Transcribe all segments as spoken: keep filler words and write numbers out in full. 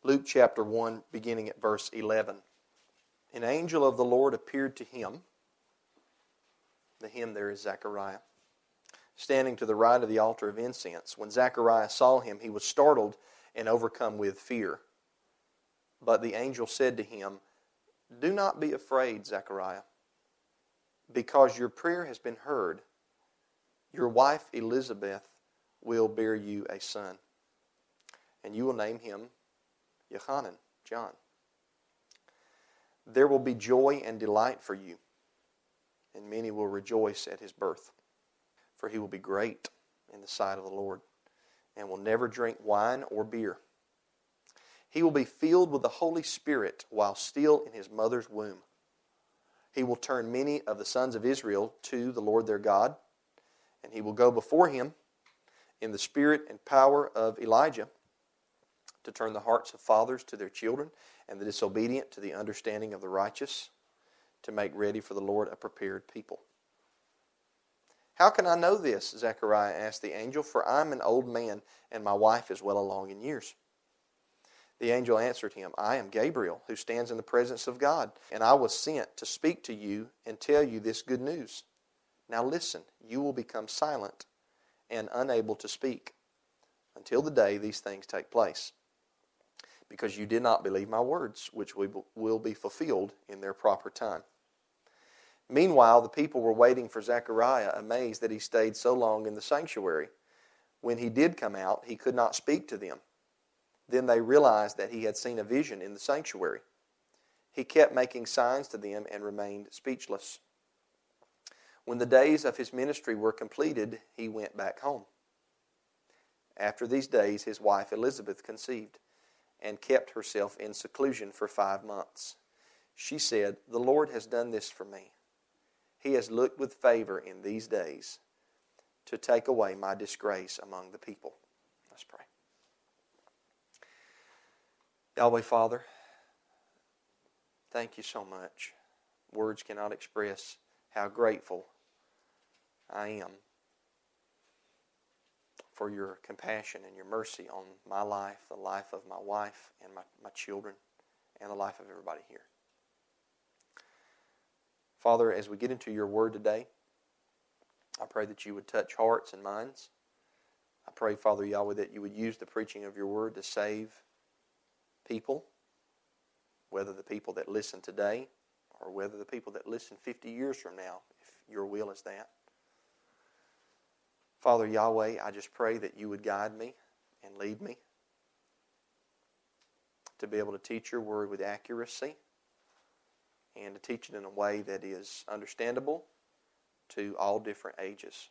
Luke chapter one, beginning at verse eleven. An angel of the Lord appeared to him. The him there is Zechariah, standing to the right of the altar of incense. When Zechariah saw him, he was startled and overcome with fear. But the angel said to him, "Do not be afraid, Zechariah, because your prayer has been heard. Your wife Elizabeth will bear you a son, and you will name him Yochanan, John. There will be joy and delight for you, and many will rejoice at his birth. For he will be great in the sight of the Lord, and will never drink wine or beer. He will be filled with the Holy Spirit while still in his mother's womb. He will turn many of the sons of Israel to the Lord their God, and he will go before him in the spirit and power of Elijah, to turn the hearts of fathers to their children, and the disobedient to the understanding of the righteous, to make ready for the Lord a prepared people." "How can I know this?" Zechariah asked the angel, "for I am an old man, and my wife is well along in years." The angel answered him, "I am Gabriel, who stands in the presence of God, and I was sent to speak to you and tell you this good news. Now listen, you will become silent and unable to speak until the day these things take place, because you did not believe my words, which will be fulfilled in their proper time." Meanwhile, the people were waiting for Zechariah, amazed that he stayed so long in the sanctuary. When he did come out, he could not speak to them. Then they realized that he had seen a vision in the sanctuary. He kept making signs to them and remained speechless. When the days of his ministry were completed, he went back home. After these days, his wife Elizabeth conceived and kept herself in seclusion for five months. She said, "The Lord has done this for me. He has looked with favor in these days to take away my disgrace among the people." Let's pray. Yahweh, Father, thank you so much. Words cannot express how grateful I am for your compassion and your mercy on my life, the life of my wife and my, my children, and the life of everybody here. Father, as we get into your word today, I pray that you would touch hearts and minds. I pray, Father Yahweh, that you would use the preaching of your word to save people, whether the people that listen today or whether the people that listen fifty years from now, if your will is that. Father Yahweh, I just pray that you would guide me and lead me to be able to teach your word with accuracy and to teach it in a way that is understandable to all different ages.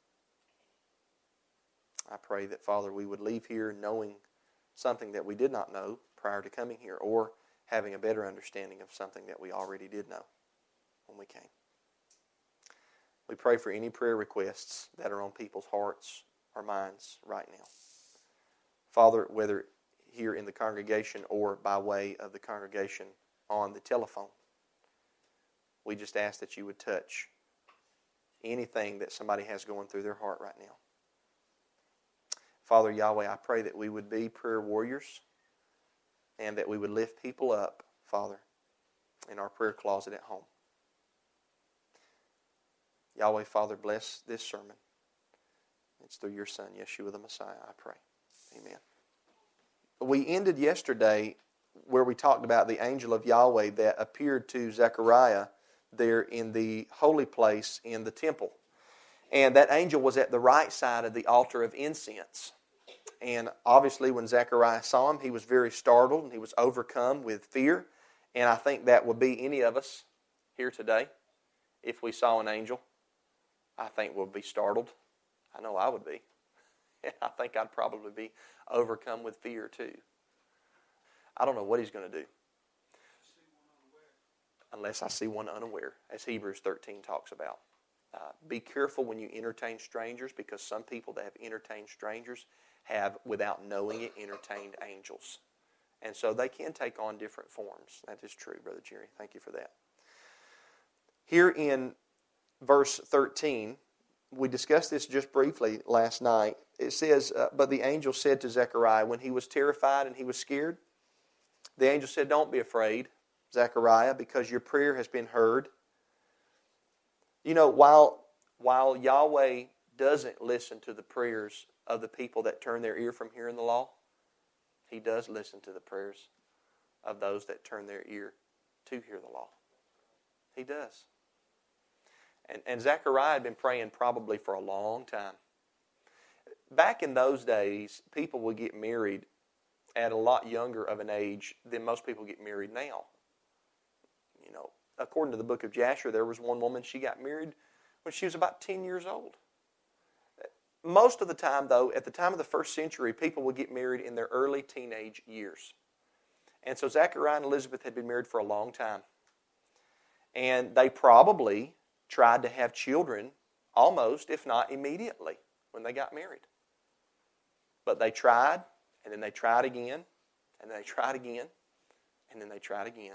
I pray that, Father, we would leave here knowing something that we did not know prior to coming here, or having a better understanding of something that we already did know when we came. We pray for any prayer requests that are on people's hearts or minds right now. Father, whether here in the congregation or by way of the congregation on the telephone, we just ask that you would touch anything that somebody has going through their heart right now. Father Yahweh, I pray that we would be prayer warriors and that we would lift people up, Father, in our prayer closet at home. Yahweh, Father, bless this sermon. It's through your Son, Yeshua the Messiah, I pray. Amen. We ended yesterday where we talked about the angel of Yahweh that appeared to Zechariah there in the holy place in the temple. And that angel was at the right side of the altar of incense. And obviously when Zechariah saw him, he was very startled and he was overcome with fear. And I think that would be any of us here today. If we saw an angel, I think we'll be startled. I know I would be. And I think I'd probably be overcome with fear too. I don't know what he's going to do. Unless I see one unaware, as Hebrews thirteen talks about. Uh, be careful when you entertain strangers, because some people that have entertained strangers have, without knowing it, entertained angels. And so they can take on different forms. That is true, Brother Jerry. Thank you for that. Here in verse thirteen, we discussed this just briefly last night. It says, uh, but the angel said to Zechariah, when he was terrified and he was scared, The angel said, don't be afraid, Zechariah, because your prayer has been heard. You know, while, while Yahweh doesn't listen to the prayers of the people that turn their ear from hearing the law, He does listen to the prayers of those that turn their ear to hear the law. He does. And, and Zechariah had been praying probably for a long time. Back in those days, people would get married at a lot younger of an age than most people get married now. You know, according to the book of Jasher, there was one woman, she got married when she was about ten years old. Most of the time, though, at the time of the first century, people would get married in their early teenage years. And so Zechariah and Elizabeth had been married for a long time. And they probably tried to have children almost, if not immediately, when they got married. But they tried, and then they tried again, and then they tried again, and then they tried again.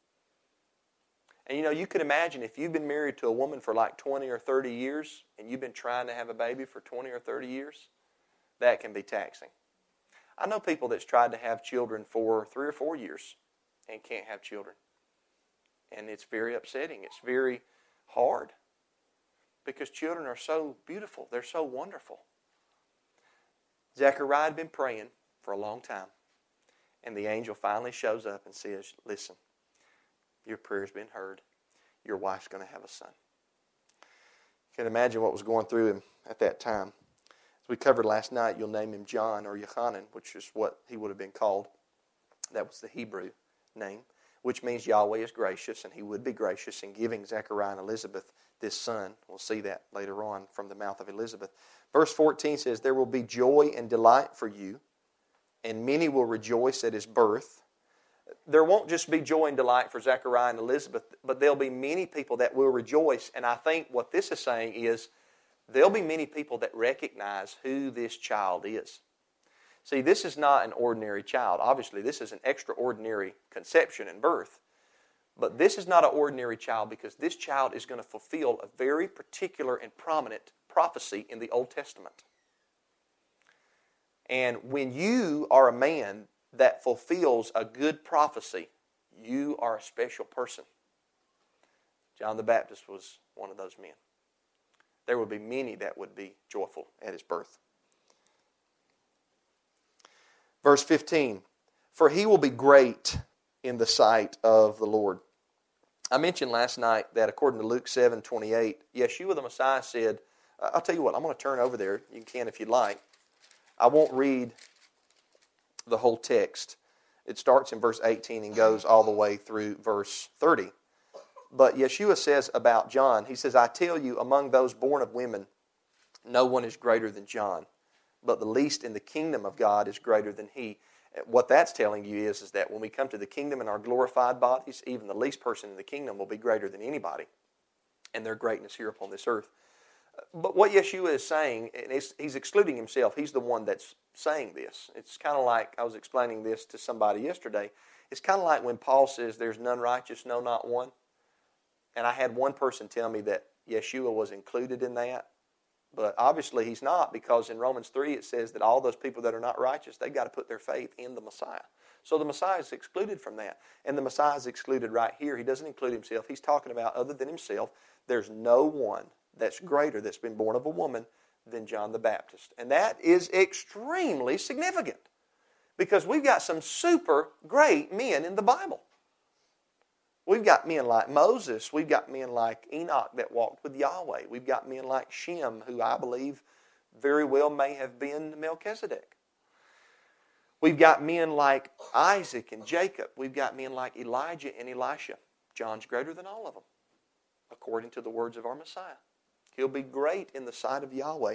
And you know, you could imagine if you've been married to a woman for like twenty or thirty years, and you've been trying to have a baby for twenty or thirty years, that can be taxing. I know people that's tried to have children for three or four years and can't have children. And it's very upsetting. It's very hard. Because children are so beautiful. They're so wonderful. Zechariah had been praying for a long time. And the angel finally shows up and says, listen, your prayer's been heard. Your wife's going to have a son. You can imagine what was going through him at that time. As we covered last night, you'll name him John or Yochanan, which is what he would have been called. That was the Hebrew name, which means Yahweh is gracious, and He would be gracious in giving Zechariah and Elizabeth this son. We'll see that later on from the mouth of Elizabeth. Verse fourteen says, there will be joy and delight for you, and many will rejoice at his birth. There won't just be joy and delight for Zechariah and Elizabeth, but there'll be many people that will rejoice. And I think what this is saying is there'll be many people that recognize who this child is. See, this is not an ordinary child. Obviously, this is an extraordinary conception and birth. But this is not an ordinary child because this child is going to fulfill a very particular and prominent prophecy in the Old Testament. And when you are a man that fulfills a good prophecy, you are a special person. John the Baptist was one of those men. There would be many that would be joyful at his birth. Verse fifteen, for he will be great in the sight of the Lord. I mentioned last night that according to Luke seven twenty-eight, Yeshua the Messiah said, I'll tell you what, I'm going to turn over there. You can if you'd like. I won't read the whole text. It starts in verse eighteen and goes all the way through verse thirty. But Yeshua says about John, he says, I tell you, among those born of women, no one is greater than John, but the least in the kingdom of God is greater than he. What that's telling you is, is that when we come to the kingdom in our glorified bodies, even the least person in the kingdom will be greater than anybody in their greatness here upon this earth. But what Yeshua is saying, and he's excluding himself, he's the one that's saying this. It's kind of like, I was explaining this to somebody yesterday, it's kind of like when Paul says, there's none righteous, no, not one. And I had one person tell me that Yeshua was included in that. But obviously he's not, because in Romans three it says that all those people that are not righteous, they've got to put their faith in the Messiah. So the Messiah is excluded from that. And the Messiah is excluded right here. He doesn't include himself. He's talking about other than himself. There's no one that's greater that's been born of a woman than John the Baptist. And that is extremely significant, because we've got some super great men in the Bible. We've got men like Moses. We've got men like Enoch that walked with Yahweh. We've got men like Shem, who I believe very well may have been Melchizedek. We've got men like Isaac and Jacob. We've got men like Elijah and Elisha. John's greater than all of them, according to the words of our Messiah. He'll be great in the sight of Yahweh.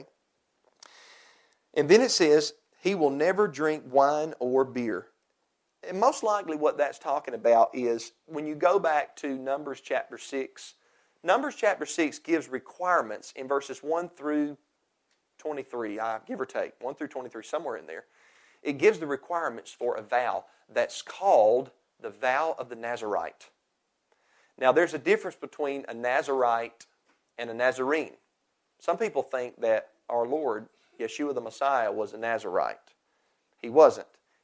And then it says, he will never drink wine or beer. And most likely what that's talking about is when you go back to Numbers chapter six, Numbers chapter six gives requirements in verses one through twenty-three, uh, give or take, one through twenty-three, somewhere in there. It gives the requirements for a vow that's called the vow of the Nazarite. Now there's a difference between a Nazarite and a Nazarene. Some people think that our Lord, Yeshua the Messiah, was a Nazarite. He wasn't.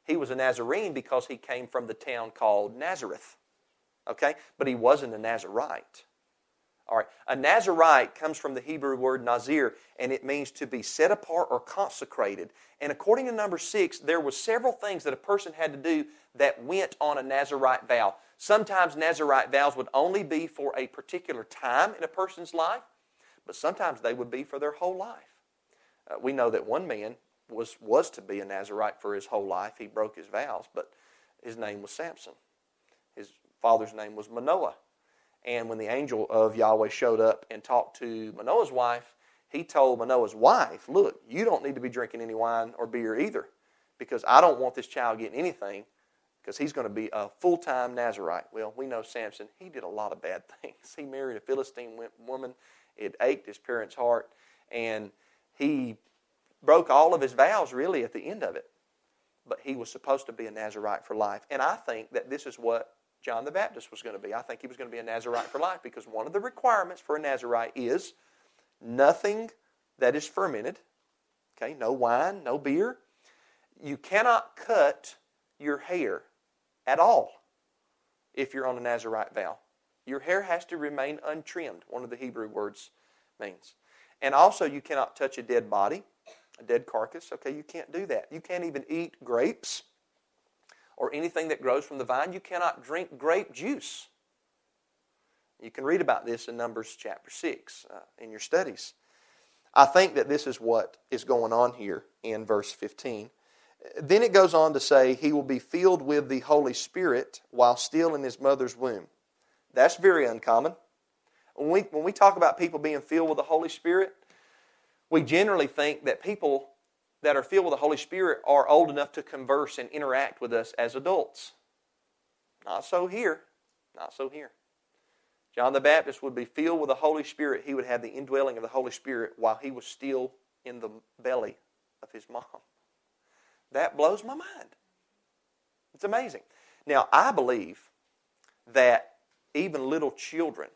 he was a Nazarene because he came from the town called Nazareth. Okay? But he wasn't a Nazirite. All right. A Nazirite comes from the Hebrew word nazir, and it means to be set apart or consecrated. And according to number six, there were several things that a person had to do that went on a Nazirite vow. Sometimes Nazirite vows would only be for a particular time in a person's life, but sometimes they would be for their whole life. Uh, we know that one man was, was to be a Nazirite for his whole life. He broke his vows, but his name was Samson. His father's name was Manoah. And when the angel of Yahweh showed up and talked to Manoah's wife, he told Manoah's wife, look, you don't need to be drinking any wine or beer either, because I don't want this child getting anything, because he's going to be a full-time Nazirite. Well, we know Samson, he did a lot of bad things. He married a Philistine woman. It ached his parents' heart, and he broke all of his vows really at the end of it. But he was supposed to be a Nazirite for life. And I think that this is what John the Baptist was going to be. I think he was going to be a Nazirite for life, because one of the requirements for a Nazirite is nothing that is fermented. Okay, no wine, no beer. You cannot cut your hair at all if you're on a Nazirite vow. Your hair has to remain untrimmed, one of the Hebrew words means. And also you cannot touch a dead body, a dead carcass. Okay, you can't do that. You can't even eat grapes or anything that grows from the vine. You cannot drink grape juice. You can read about this in Numbers chapter six uh, in your studies. I think that this is what is going on here in verse fifteen. Then it goes on to say, he will be filled with the Holy Spirit while still in his mother's womb. That's very uncommon. When we, when we talk about people being filled with the Holy Spirit, we generally think that people that are filled with the Holy Spirit are old enough to converse and interact with us as adults. Not so here. Not so here. John the Baptist would be filled with the Holy Spirit. He would have the indwelling of the Holy Spirit while he was still in the belly of his mom. That blows my mind. It's amazing. Now, I believe that even little children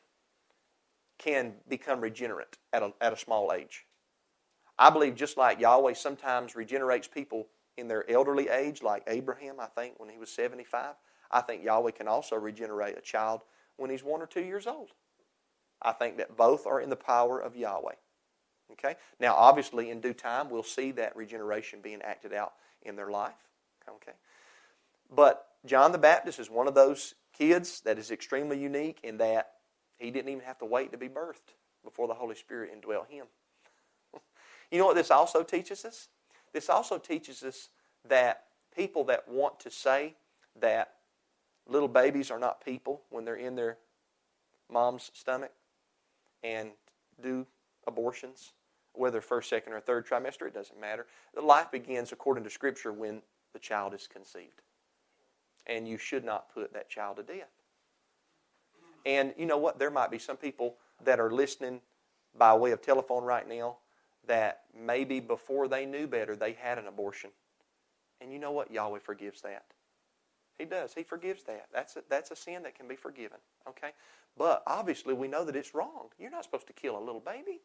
can become regenerate at a, at a small age. I believe just like Yahweh sometimes regenerates people in their elderly age, like Abraham, I think, when he was seventy-five, I think Yahweh can also regenerate a child when he's one or two years old. I think that both are in the power of Yahweh. Okay? Now, obviously, in due time, we'll see that regeneration being acted out in their life. Okay? But John the Baptist is one of those kids that is extremely unique in that he didn't even have to wait to be birthed before the Holy Spirit indwelt him. You know what this also teaches us? This also teaches us that people that want to say that little babies are not people when they're in their mom's stomach and do abortions, whether first, second, or third trimester, it doesn't matter. The life begins according to Scripture when the child is conceived. And you should not put that child to death. And you know what? There might be some people that are listening by way of telephone right now that maybe before they knew better, they had an abortion. And you know what? Yahweh forgives that. He does. He forgives that. That's a, that's a sin that can be forgiven. Okay? But obviously we know that it's wrong. You're not supposed to kill a little baby.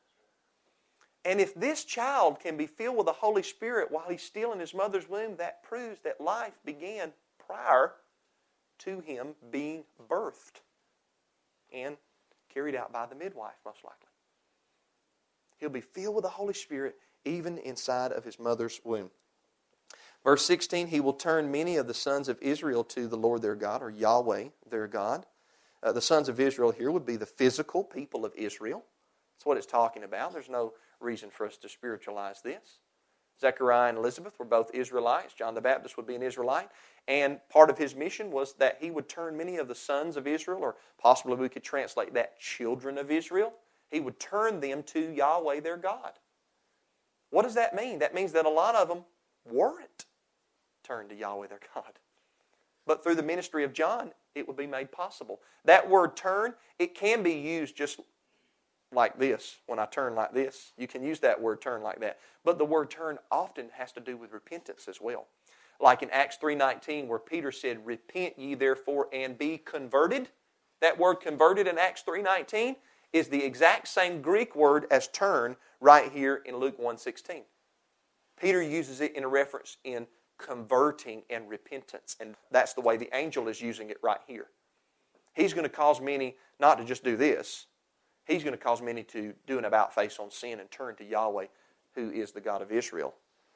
And if this child can be filled with the Holy Spirit while he's still in his mother's womb, that proves that life began prior to him being birthed and carried out by the midwife, most likely. He'll be filled with the Holy Spirit even inside of his mother's womb. Verse sixteen, he will turn many of the sons of Israel to the Lord their God, or Yahweh their God. Uh, the sons of Israel here would be the physical people of Israel. That's what it's talking about. There's no reason for us to spiritualize this. Zechariah and Elizabeth were both Israelites. John the Baptist would be an Israelite. And part of his mission was that he would turn many of the sons of Israel, or possibly we could translate that children of Israel. He would turn them to Yahweh their God. What does that mean? That means that a lot of them weren't turned to Yahweh their God. But through the ministry of John, it would be made possible. That word turn, it can be used just like this. When I turn like this, you can use that word turn like that. But the word turn often has to do with repentance as well. Like in Acts three nineteen, where Peter said, repent ye therefore and be converted. That word converted in Acts three nineteen is the exact same Greek word as turn right here in Luke one sixteen. Peter uses it in a reference in converting and repentance. And that's the way the angel is using it right here. He's going to cause many not to just do this. He's going to cause many to do an about-face on sin and turn to Yahweh, who is the God of Israel.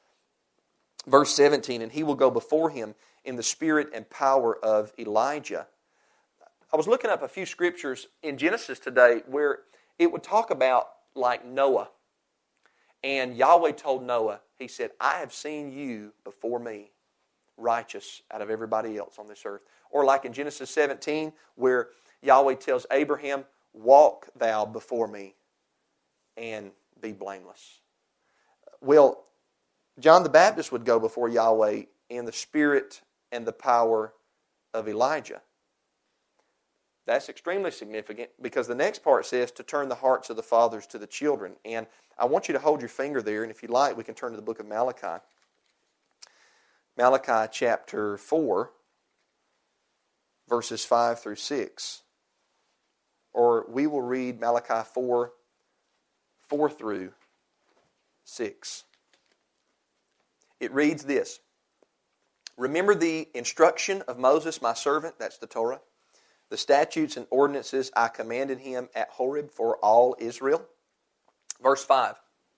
Verse seventeen, and he will go before him in the spirit and power of Elijah. I was looking up a few scriptures in Genesis today where it would talk about like Noah. And Yahweh told Noah, he said, I have seen you before me, righteous out of everybody else on this earth. Or like in Genesis seventeen, where Yahweh tells Abraham, walk thou before me and be blameless. Well, John the Baptist would go before Yahweh in the spirit and the power of Elijah. That's extremely significant because the next part says to turn the hearts of the fathers to the children. And I want you to hold your finger there, and if you like, we can turn to the book of Malachi. Malachi chapter four, verses five through six. Or we will read Malachi four, four through six. It reads this. Remember the instruction of Moses, my servant, that's the Torah, the statutes and ordinances I commanded him at Horeb for all Israel. Verse five.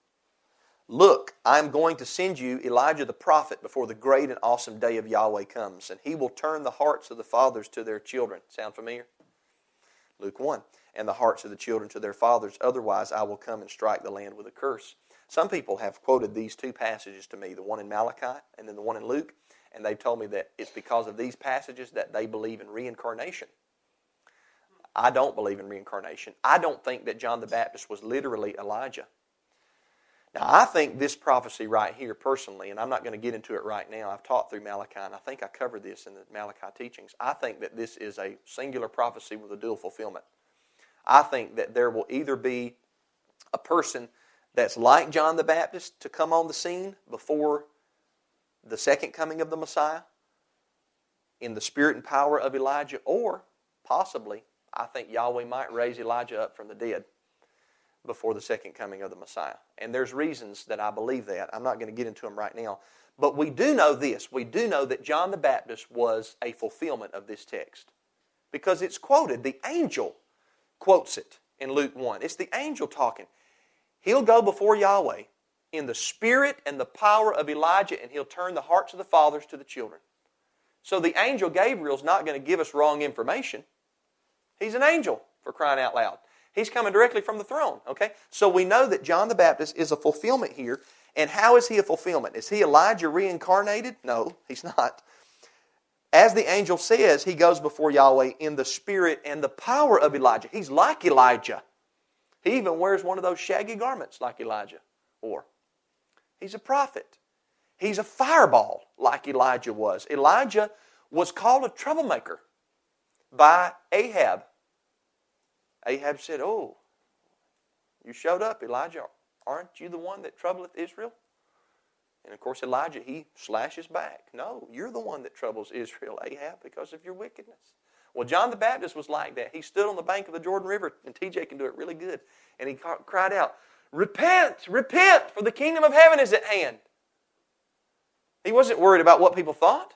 Look, I am going to send you Elijah the prophet before the great and awesome day of Yahweh comes, and he will turn the hearts of the fathers to their children. Sound familiar? Luke one. And the hearts of the children to their fathers, otherwise I will come and strike the land with a curse. Some people have quoted these two passages to me, the one in Malachi and then the one in Luke, and they've told me that it's because of these passages that they believe in reincarnation. I don't believe in reincarnation. I don't think that John the Baptist was literally Elijah. Now, I think this prophecy right here personally, and I'm not going to get into it right now. I've taught through Malachi, and I think I covered this in the Malachi teachings. I think that this is a singular prophecy with a dual fulfillment. I think that there will either be a person that's like John the Baptist to come on the scene before the second coming of the Messiah in the spirit and power of Elijah, or possibly, I think Yahweh might raise Elijah up from the dead before the second coming of the Messiah. And there's reasons that I believe that. I'm not going to get into them right now. But we do know this. We do know that John the Baptist was a fulfillment of this text. Because it's quoted. The angel quotes it in Luke one. It's the angel talking. He'll go before Yahweh in the spirit and the power of Elijah, and he'll turn the hearts of the fathers to the children. So the angel Gabriel's not going to give us wrong information. He's an angel, for crying out loud. He's coming directly from the throne, okay? So we know that John the Baptist is a fulfillment here. And how is he a fulfillment? Is he Elijah reincarnated? No, he's not. As the angel says, he goes before Yahweh in the spirit and the power of Elijah. He's like Elijah. He even wears one of those shaggy garments like Elijah wore. He's a prophet. He's a fireball like Elijah was. Elijah was called a troublemaker by Ahab. Ahab said, oh, you showed up, Elijah. Aren't you the one that troubleth Israel? And of course, Elijah, he slashes back. No, you're the one that troubles Israel, Ahab, because of your wickedness. Well, John the Baptist was like that. He stood on the bank of the Jordan River, and T J can do it really good. And he cried out, repent, repent, for the kingdom of heaven is at hand. He wasn't worried about what people thought.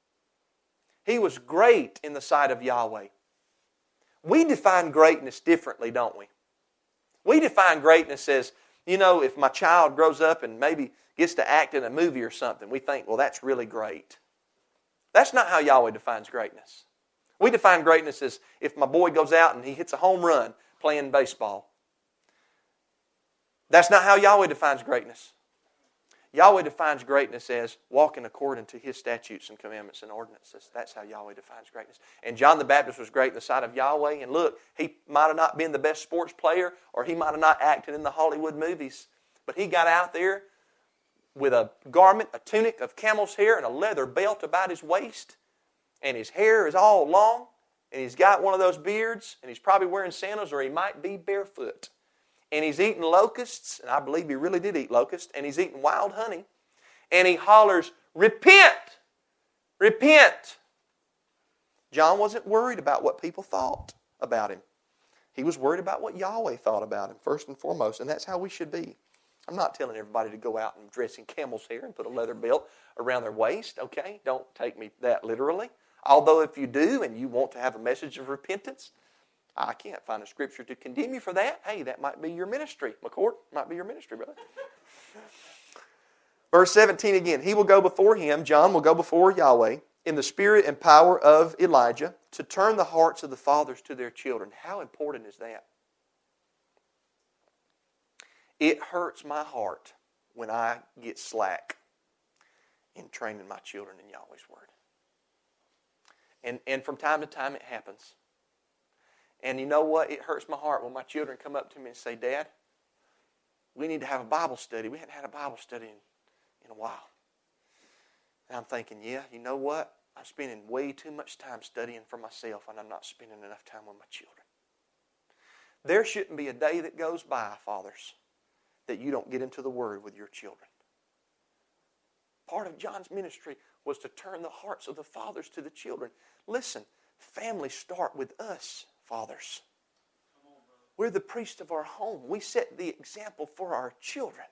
He was great in the sight of Yahweh. We define greatness differently, don't we? We define greatness as, you know, if my child grows up and maybe gets to act in a movie or something, we think, well, that's really great. That's not how Yahweh defines greatness. We define greatness as if my boy goes out and he hits a home run playing baseball. That's not how Yahweh defines greatness. Yahweh defines greatness as walking according to His statutes and commandments and ordinances. That's how Yahweh defines greatness. And John the Baptist was great in the sight of Yahweh. And look, he might have not been the best sports player, or he might have not acted in the Hollywood movies, but he got out there with a garment, a tunic of camel's hair, and a leather belt about his waist. And his hair is all long, and he's got one of those beards, and he's probably wearing sandals, or he might be barefoot. And he's eating locusts, and I believe he really did eat locusts, and he's eating wild honey. And he hollers, repent, repent. John wasn't worried about what people thought about him. He was worried about what Yahweh thought about him, first and foremost, and that's how we should be. I'm not telling everybody to go out and dress in camel's hair and put a leather belt around their waist, okay? Don't take me that literally. Although if you do and you want to have a message of repentance, I can't find a scripture to condemn you for that. Hey, that might be your ministry. McCourt, might be your ministry, brother. Verse seventeen again. He will go before him, John will go before Yahweh, in the spirit and power of Elijah, to turn the hearts of the fathers to their children. How important is that? It hurts my heart when I get slack in training my children in Yahweh's Word. And, and from time to time it happens. And you know what? It hurts my heart when my children come up to me and say, Dad, we need to have a Bible study. We hadn't had a Bible study in, in a while. And I'm thinking, yeah, you know what? I'm spending way too much time studying for myself, and I'm not spending enough time with my children. There shouldn't be a day that goes by, fathers, that you don't get into the Word with your children. Part of John's ministry was to turn the hearts of the fathers to the children. Listen, families start with us, fathers. We're the priest of our home. We set the example for our children.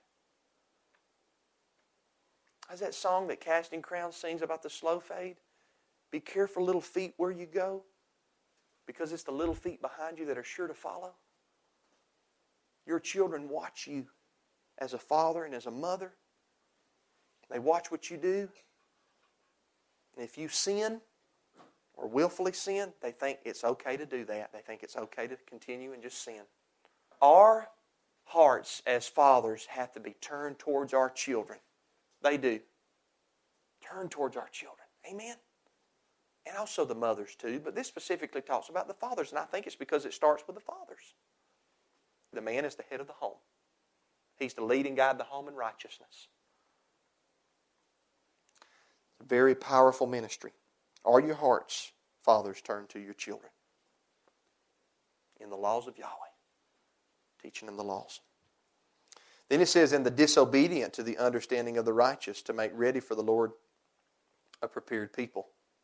How's that song that Casting Crowns sings about the slow fade? Be careful, little feet, where you go, because it's the little feet behind you that are sure to follow. Your children watch you as a father and as a mother. They watch what you do. And if you sin or willfully sin, they think it's okay to do that. They think it's okay to continue and just sin. Our hearts as fathers have to be turned towards our children. They do. Turn towards our children. Amen? And also the mothers too, but this specifically talks about the fathers, and I think it's because it starts with the fathers. The man is the head of the home. He's to lead and guide the home in righteousness. It's a very powerful ministry. Are your hearts, fathers, turned to your children in the laws of Yahweh, teaching them the laws? Then it says, in the disobedient to the understanding of the righteous, to make ready for the Lord a prepared people.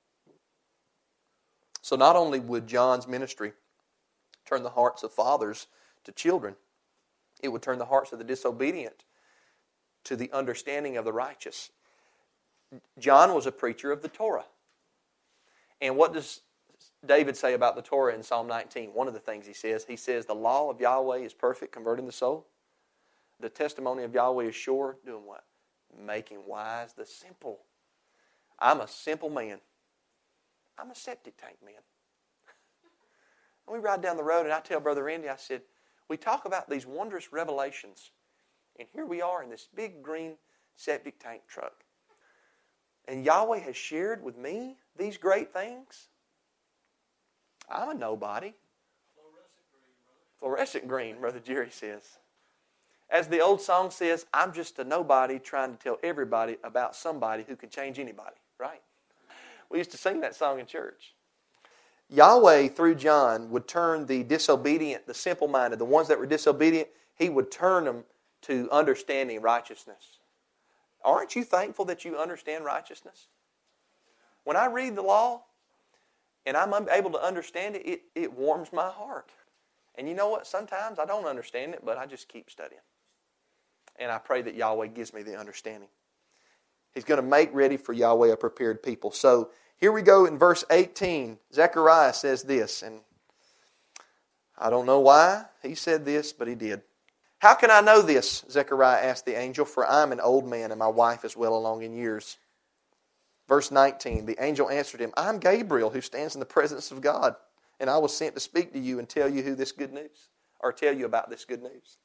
So not only would John's ministry turn the hearts of fathers to children, it would turn the hearts of the disobedient to the understanding of the righteous. John was a preacher of the Torah. And what does David say about the Torah in Psalm nineteen? One of the things he says, he says, the law of Yahweh is perfect, converting the soul. The testimony of Yahweh is sure, doing what? Making wise the simple. I'm a simple man. I'm a septic tank man. And we ride down the road and I tell Brother Randy, I said, we talk about these wondrous revelations. And here we are in this big green septic tank truck. And Yahweh has shared with me these great things. I'm a nobody. Fluorescent green, Brother Jerry says. As the old song says, I'm just a nobody trying to tell everybody about somebody who can change anybody, right? We used to sing that song in church. Yahweh, through John, would turn the disobedient, the simple-minded, the ones that were disobedient, He would turn them to understanding righteousness. Aren't you thankful that you understand righteousness? When I read the law and I'm able to understand it, it, it warms my heart. And you know what? Sometimes I don't understand it, but I just keep studying. And I pray that Yahweh gives me the understanding. He's going to make ready for Yahweh a prepared people. So here we go in verse eighteen. Zechariah says this, and I don't know why he said this, but he did. How can I know this? Zechariah asked the angel, for I am an old man and my wife is well along in years. Verse nineteen, the angel answered him, I am Gabriel who stands in the presence of God, and I was sent to speak to you and tell you who this good news, or tell you about this good news.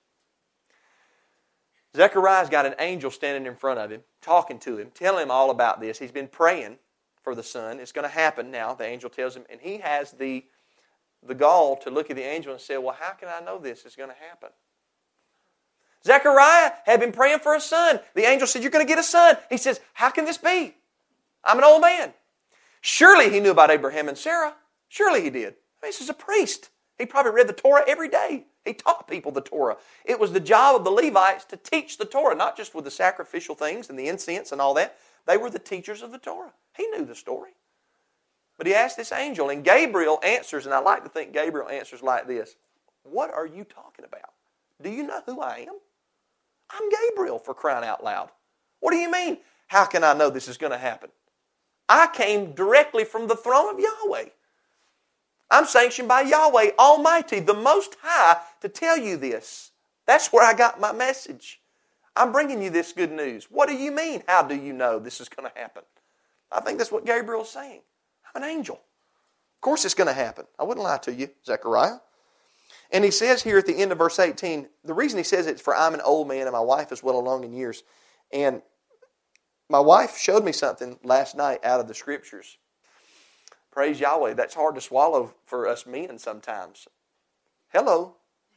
Zechariah's got an angel standing in front of him, talking to him, telling him all about this. He's been praying for the son. It's going to happen now, the angel tells him, and he has the, the gall to look at the angel and say, well, how can I know this is going to happen? Zechariah had been praying for a son. The angel said, you're going to get a son. He says, how can this be? I'm an old man. Surely he knew about Abraham and Sarah. Surely he did. I mean, this is a priest. He probably read the Torah every day. He taught people the Torah. It was the job of the Levites to teach the Torah, not just with the sacrificial things and the incense and all that. They were the teachers of the Torah. He knew the story. But he asked this angel, and Gabriel answers, and I like to think Gabriel answers like this. What are you talking about? Do you know who I am? I'm Gabriel, for crying out loud. What do you mean? How can I know this is going to happen? I came directly from the throne of Yahweh. I'm sanctioned by Yahweh Almighty, the Most High, to tell you this. That's where I got my message. I'm bringing you this good news. What do you mean? How do you know this is going to happen? I think that's what Gabriel's saying. I'm an angel. Of course it's going to happen. I wouldn't lie to you, Zechariah. And he says here at the end of verse eighteen, the reason he says it's for I'm an old man and my wife is well along in years. And my wife showed me something last night out of the Scriptures. Praise Yahweh. That's hard to swallow for us men sometimes. Hello.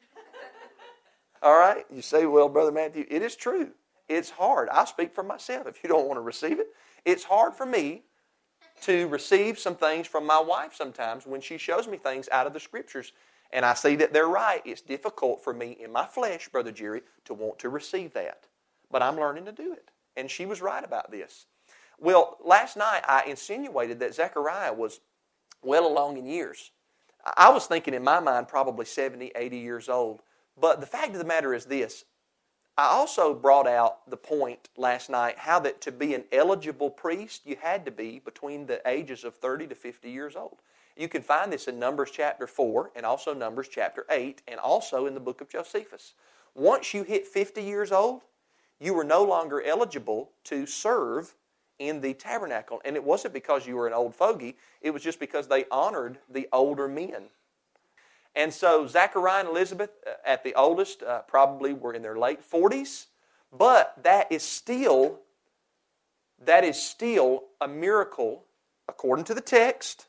All right. You say, well, Brother Matthew, it is true. It's hard. I speak for myself if you don't want to receive it. It's hard for me to receive some things from my wife sometimes when she shows me things out of the Scriptures. And I see that they're right. It's difficult for me in my flesh, Brother Jerry, to want to receive that. But I'm learning to do it. And she was right about this. Well, last night I insinuated that Zechariah was well along in years. I was thinking in my mind probably seventy, eighty years old. But the fact of the matter is this. I also brought out the point last night how that to be an eligible priest, you had to be between the ages of thirty to fifty years old. You can find this in Numbers chapter four and also Numbers chapter eight and also in the book of Josephus. Once you hit fifty years old, you were no longer eligible to serve in the tabernacle. And it wasn't because you were an old fogey. It was just because they honored the older men. And so Zechariah and Elizabeth, at the oldest, uh, probably were in their late forties. But that is still, that is still a miracle, according to the text,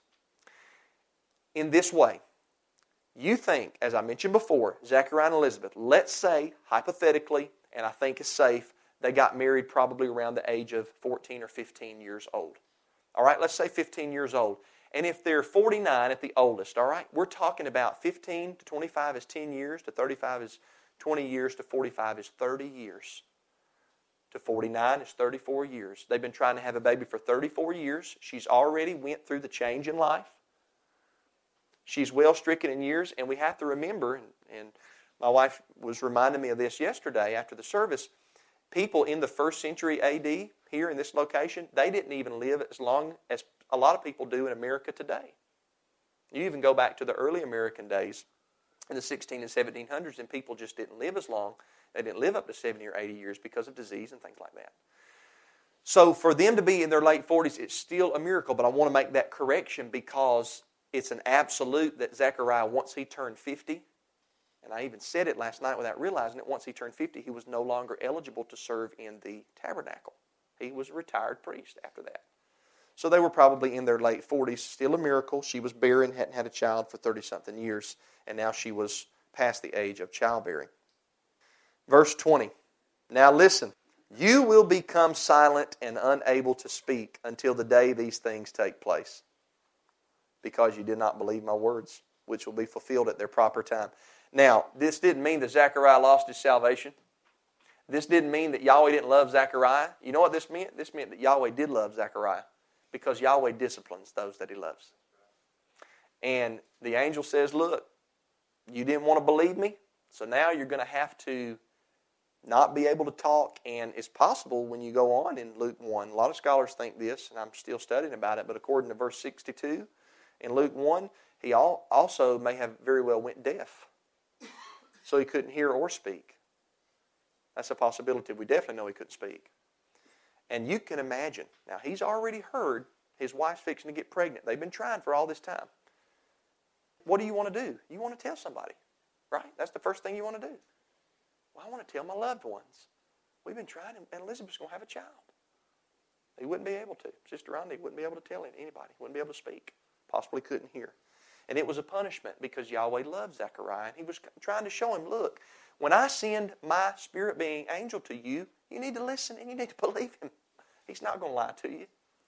in this way. You think, as I mentioned before, Zechariah and Elizabeth, let's say, hypothetically, and I think it's safe, they got married probably around the age of fourteen or fifteen years old. All right, let's say fifteen years old. And if they're forty-nine at the oldest, all right, we're talking about fifteen to twenty-five is ten years, to thirty-five is twenty years, to forty-five is thirty years. To forty-nine is thirty-four years. They've been trying to have a baby for thirty-four years. She's already went through the change in life. She's well stricken in years, and we have to remember, and, and my wife was reminding me of this yesterday after the service, people in the first century A D here in this location, they didn't even live as long as a lot of people do in America today. You even go back to the early American days in the sixteen and seventeen hundreds, and people just didn't live as long. They didn't live up to seventy or eighty years because of disease and things like that. So for them to be in their late forties, it's still a miracle, but I want to make that correction because it's an absolute that Zechariah, once he turned fifty, and I even said it last night without realizing it, once he turned fifty, he was no longer eligible to serve in the tabernacle. He was a retired priest after that. So they were probably in their late forties, still a miracle. She was barren, hadn't had a child for thirty-something years, and now she was past the age of childbearing. Verse twenty, now listen, you will become silent and unable to speak until the day these things take place, because you did not believe my words, which will be fulfilled at their proper time. Now, this didn't mean that Zechariah lost his salvation. This didn't mean that Yahweh didn't love Zechariah. You know what this meant? This meant that Yahweh did love Zechariah, because Yahweh disciplines those that He loves. And the angel says, look, you didn't want to believe me, so now you're going to have to not be able to talk. And it's possible when you go on in Luke one, a lot of scholars think this, and I'm still studying about it, but according to verse sixty-two in Luke one, he also may have very well went deaf, so he couldn't hear or speak. That's a possibility. We definitely know he couldn't speak. And you can imagine, now he's already heard his wife's fixing to get pregnant. They've been trying for all this time. What do you want to do? You want to tell somebody, right? That's the first thing you want to do. Well, I want to tell my loved ones. We've been trying, and Elizabeth's going to have a child. He wouldn't be able to. Sister Rhonda wouldn't be able to tell anybody. Wouldn't be able to speak. Possibly couldn't hear. And it was a punishment because Yahweh loved Zechariah. And He was trying to show him, look, when I send my spirit-being angel to you, you need to listen and you need to believe him. He's not going to lie to you.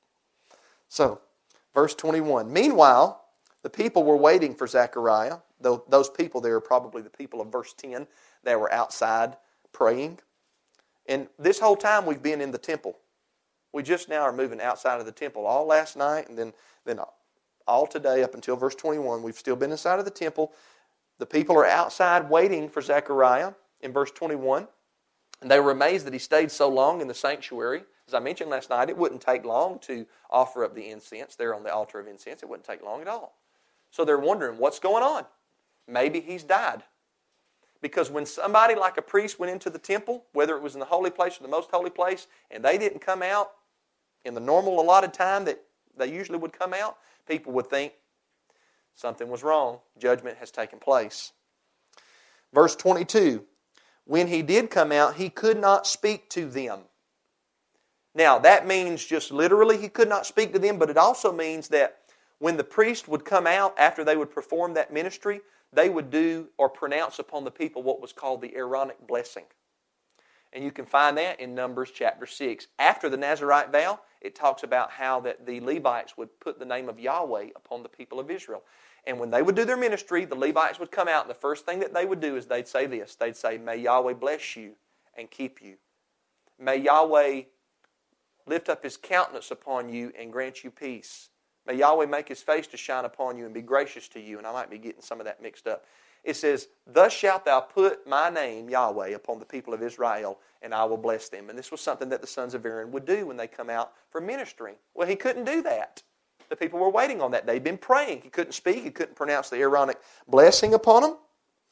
So, verse twenty-one. Meanwhile, the people were waiting for Zechariah. Though those people there are probably the people of verse ten that were outside praying. And this whole time we've been in the temple. We just now are moving outside of the temple. All last night and then, then all today up until verse twenty-one, we've still been inside of the temple. The people are outside waiting for Zechariah in verse twenty-one. And they were amazed that he stayed so long in the sanctuary. As I mentioned last night, it wouldn't take long to offer up the incense there on the altar of incense. It wouldn't take long at all. So they're wondering, what's going on? Maybe he's died. Because when somebody like a priest went into the temple, whether it was in the holy place or the most holy place, and they didn't come out in the normal allotted time that they usually would come out, people would think something was wrong. Judgment has taken place. Verse twenty-two, when he did come out, he could not speak to them. Now, that means just literally he could not speak to them, but it also means that when the priest would come out after they would perform that ministry, they would do or pronounce upon the people what was called the Aaronic blessing. And you can find that in Numbers chapter six. After the Nazirite vow, it talks about how that the Levites would put the name of Yahweh upon the people of Israel. And when they would do their ministry, the Levites would come out, and the first thing that they would do is they'd say this. They'd say, may Yahweh bless you and keep you. May Yahweh lift up His countenance upon you and grant you peace. May Yahweh make His face to shine upon you and be gracious to you. And I might be getting some of that mixed up. It says, thus shalt thou put my name, Yahweh, upon the people of Israel, and I will bless them. And this was something that the sons of Aaron would do when they come out for ministering. Well, he couldn't do that. The people were waiting on that. They'd been praying. He couldn't speak. He couldn't pronounce the Aaronic blessing upon them.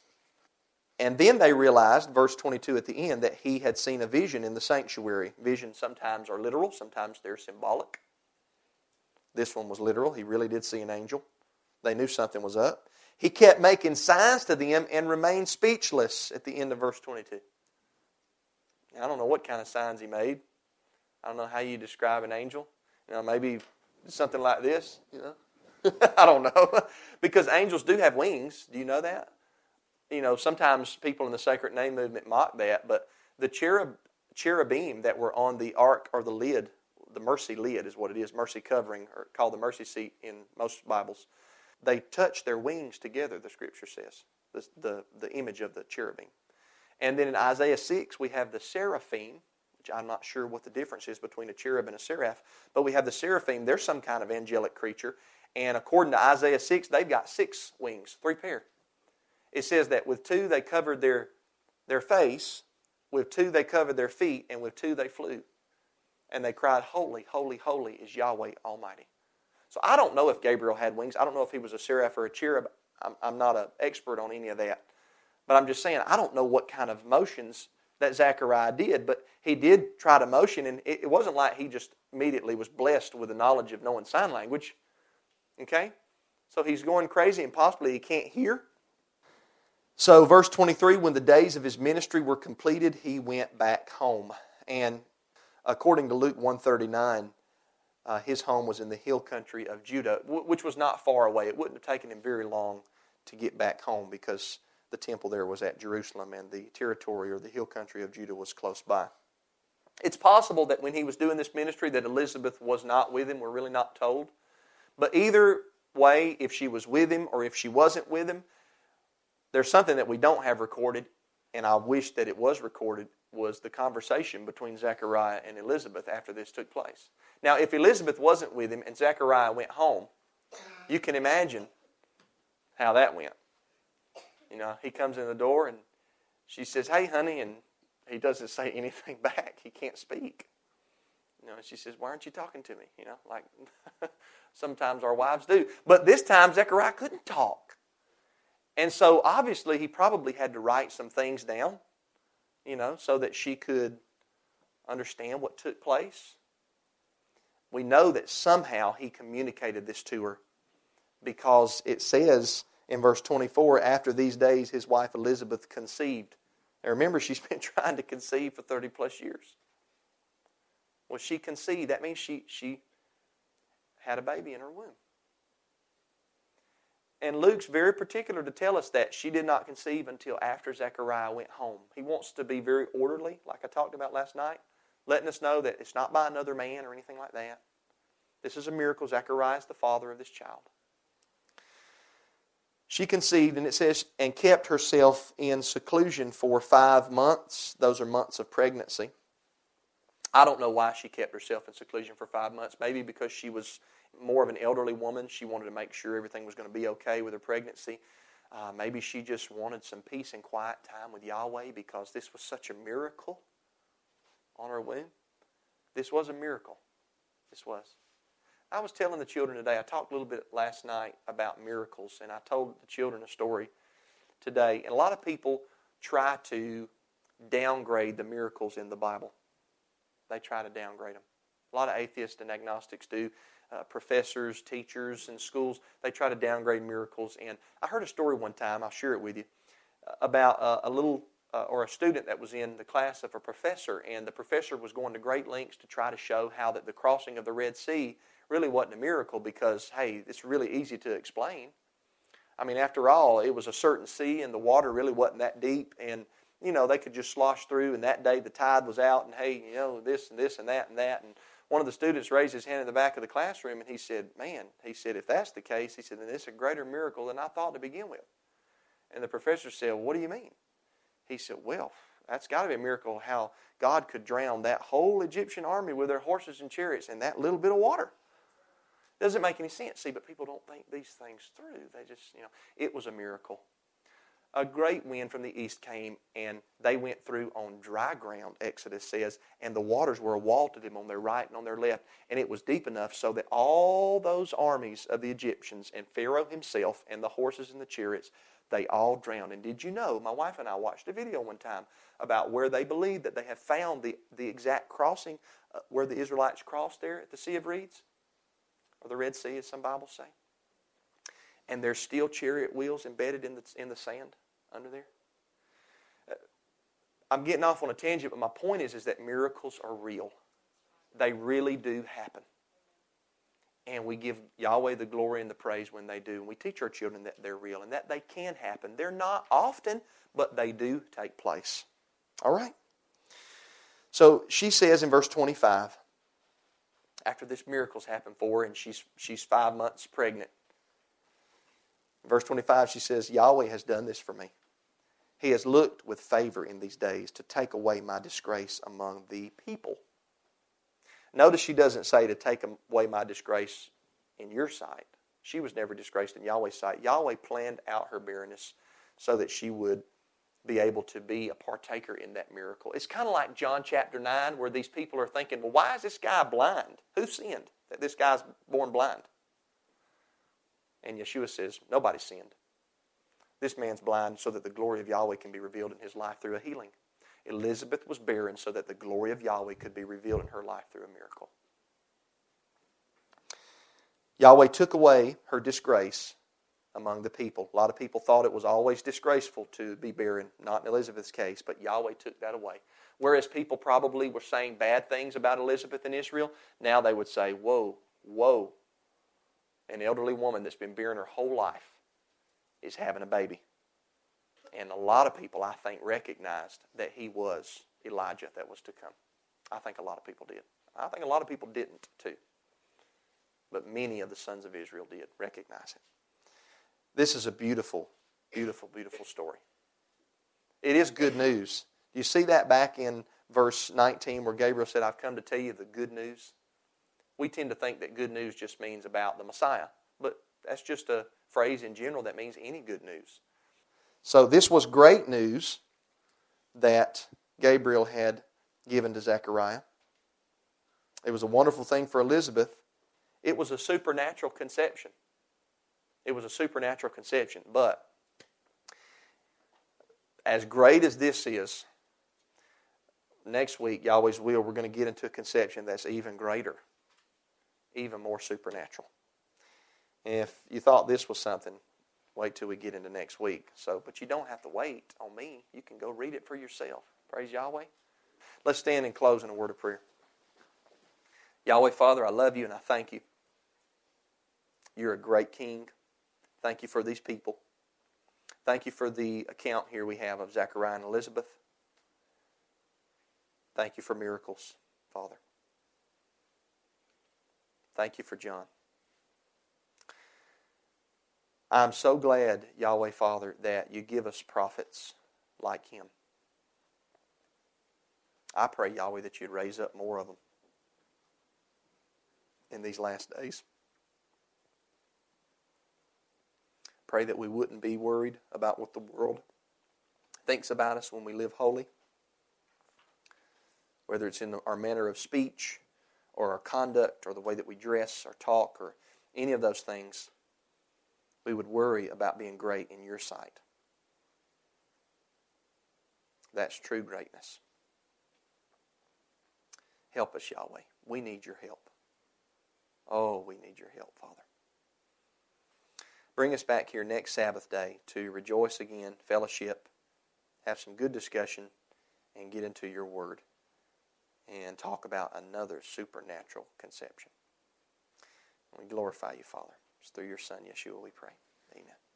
And then they realized, verse twenty-two at the end, that he had seen a vision in the sanctuary. Visions sometimes are literal, sometimes they're symbolic. This one was literal. He really did see an angel. They knew something was up. He kept making signs to them and remained speechless at the end of verse twenty-two. Now, I don't know what kind of signs he made. I don't know how you describe an angel. You know, maybe something like this, you know. I don't know. Because angels do have wings. Do you know that? You know, sometimes people in the Sacred Name movement mock that, but the cherub, cherubim that were on the ark or the lid, the mercy lid is what it is, mercy covering, or called the mercy seat in most Bibles, they touch their wings together, the Scripture says, the, the, the image of the cherubim. And then in Isaiah six, we have the seraphim, which I'm not sure what the difference is between a cherub and a seraph, but we have the seraphim. They're some kind of angelic creature. And according to Isaiah six, they've got six wings, three pair. It says that with two they covered their, their face, with two they covered their feet, and with two they flew. And they cried, holy, holy, holy is Yahweh Almighty. So I don't know if Gabriel had wings. I don't know if he was a seraph or a cherub. I'm, I'm not an expert on any of that. But I'm just saying, I don't know what kind of motions that Zechariah did, but he did try to motion, and it, it wasn't like he just immediately was blessed with the knowledge of knowing sign language. Okay? So he's going crazy, and possibly he can't hear. So verse twenty-three, when the days of his ministry were completed, he went back home. And according to Luke one thirty-nine, uh, his home was in the hill country of Judah, which was not far away. It wouldn't have taken him very long to get back home because the temple there was at Jerusalem and the territory or the hill country of Judah was close by. It's possible that when he was doing this ministry that Elizabeth was not with him. We're really not told. But either way, if she was with him or if she wasn't with him, there's something that we don't have recorded, and I wish that it was recorded, was the conversation between Zechariah and Elizabeth after this took place. Now, if Elizabeth wasn't with him and Zechariah went home, you can imagine how that went. You know, he comes in the door and she says, hey, honey, and he doesn't say anything back. He can't speak. You know, and she says, why aren't you talking to me? You know, like sometimes our wives do. But this time, Zechariah couldn't talk. And so, obviously, he probably had to write some things down, you know, so that she could understand what took place. We know that somehow he communicated this to her because it says in verse twenty-four, after these days his wife Elizabeth conceived. Now remember, she's been trying to conceive for thirty plus years. Well, she conceived. That means she, she had a baby in her womb. And Luke's very particular to tell us that she did not conceive until after Zechariah went home. He wants to be very orderly, like I talked about last night, letting us know that it's not by another man or anything like that. This is a miracle. Zechariah is the father of this child. She conceived, and it says, and kept herself in seclusion for five months. Those are months of pregnancy. I don't know why she kept herself in seclusion for five months. Maybe because she was more of an elderly woman. She wanted to make sure everything was going to be okay with her pregnancy. Uh, maybe she just wanted some peace and quiet time with Yahweh because this was such a miracle. on her womb. This was a miracle. This was. I was telling the children today, I talked a little bit last night about miracles, and I told the children a story today. And a lot of people try to downgrade the miracles in the Bible. They try to downgrade them. A lot of atheists and agnostics do. Uh, professors, teachers in schools, they try to downgrade miracles. And I heard a story one time, I'll share it with you, about uh, a little uh, or a student that was in the class of a professor, and the professor was going to great lengths to try to show how that the crossing of the Red Sea really wasn't a miracle because, hey, it's really easy to explain. I mean, after all, it was a certain sea and the water really wasn't that deep, and, you know, they could just slosh through, and that day the tide was out, and, hey, you know, this and this and that and that, and one of the students raised his hand in the back of the classroom, and he said, man, he said, if that's the case, he said, then it's a greater miracle than I thought to begin with. And the professor said, what do you mean? He said, well, that's got to be a miracle how God could drown that whole Egyptian army with their horses and chariots in that little bit of water. Doesn't make any sense. See, but people don't think these things through. They just, you know, it was a miracle. A great wind from the east came, and they went through on dry ground, Exodus says, and the waters were a wall to them on their right and on their left, and it was deep enough so that all those armies of the Egyptians and Pharaoh himself and the horses and the chariots, they all drowned. And did you know, my wife and I watched a video one time about where they believe that they have found the, the exact crossing uh, where the Israelites crossed there at the Sea of Reeds, or the Red Sea, as some Bibles say. And there's still chariot wheels embedded in the, in the sand under there. Uh, I'm getting off on a tangent, but my point is, is that miracles are real. They really do happen. And we give Yahweh the glory and the praise when they do. And we teach our children that they're real and that they can happen. They're not often, but they do take place. All right? So she says in verse twenty-five, after this miracle's happened for her and she's, she's five months pregnant, verse twenty-five, she says, Yahweh has done this for me. He has looked with favor in these days to take away my disgrace among the people. Notice she doesn't say to take away my disgrace in your sight. She was never disgraced in Yahweh's sight. Yahweh planned out her barrenness so that she would be able to be a partaker in that miracle. It's kind of like John chapter nine where these people are thinking, well, why is this guy blind? Who sinned that this guy's born blind? And Yeshua says, nobody sinned. This man's blind so that the glory of Yahweh can be revealed in his life through a healing. Elizabeth was barren so that the glory of Yahweh could be revealed in her life through a miracle. Yahweh took away her disgrace among the people. A lot of people thought it was always disgraceful to be barren, not in Elizabeth's case, but Yahweh took that away. Whereas people probably were saying bad things about Elizabeth and Israel, now they would say, whoa, whoa, an elderly woman that's been barren her whole life is having a baby. And a lot of people, I think, recognized that he was Elijah that was to come. I think a lot of people did. I think a lot of people didn't, too. But many of the sons of Israel did recognize it. This is a beautiful, beautiful, beautiful story. It is good news. Do you see that back in verse nineteen where Gabriel said, I've come to tell you the good news? We tend to think that good news just means about the Messiah. But that's just a phrase in general that means any good news. So this was great news that Gabriel had given to Zechariah. It was a wonderful thing for Elizabeth. It was a supernatural conception. It was a supernatural conception. But as great as this is, next week, Yahweh's will, we're going to get into a conception that's even greater, even more supernatural. And if you thought this was something, wait till we get into next week. So, but you don't have to wait on me. You can go read it for yourself. Praise Yahweh. Let's stand and close in a word of prayer. Yahweh, Father, I love you and I thank you. You're a great king. Thank you for these people. Thank you for the account here we have of Zechariah and Elizabeth. Thank you for miracles, Father. Thank you for John. I'm so glad, Yahweh, Father, that you give us prophets like him. I pray, Yahweh, that you'd raise up more of them in these last days. Pray that we wouldn't be worried about what the world thinks about us when we live holy. whether it's in our manner of speech or our conduct or the way that we dress or talk or any of those things, we would worry about being great in your sight. That's true greatness. Help us, Yahweh. We need your help. Oh, we need your help, Father. Bring us back here next Sabbath day to rejoice again, fellowship, have some good discussion, and get into your word and talk about another supernatural conception. We glorify you, Father. It's through your Son, Yeshua, we pray. Amen.